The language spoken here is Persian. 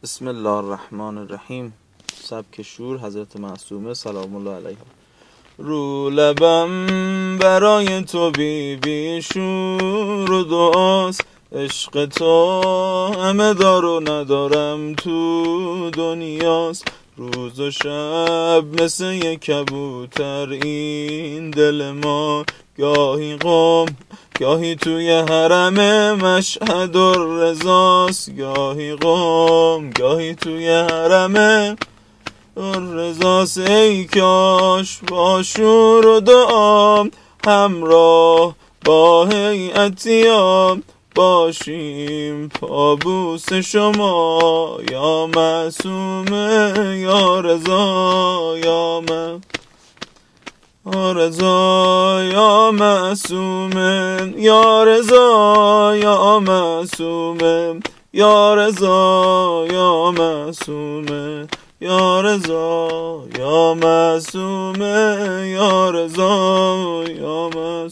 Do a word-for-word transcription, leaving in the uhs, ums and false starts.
بسم الله الرحمن الرحیم. سبک شور حضرت معصومه سلام الله علیها. رو لبم برای تو بی بی شور و دعاست، عشق تو همه دار و ندارم تو دنیاست. روز و شب مثل یک کبوتر این دل ما، گاهی قم گاهی توی حرم مشهد الرضاست، گاهی قم گاهی توی حرم الرضاست. ای کاش با شور و دعام همراه با هیئتیام باشیم پابوس شما، یا معصومه یا رضا یا من یا رضا یا معصومه یا رضا یا معصومه یا رضا یا معصومه یا رضا یا معصومه یا رضا یا معصومه.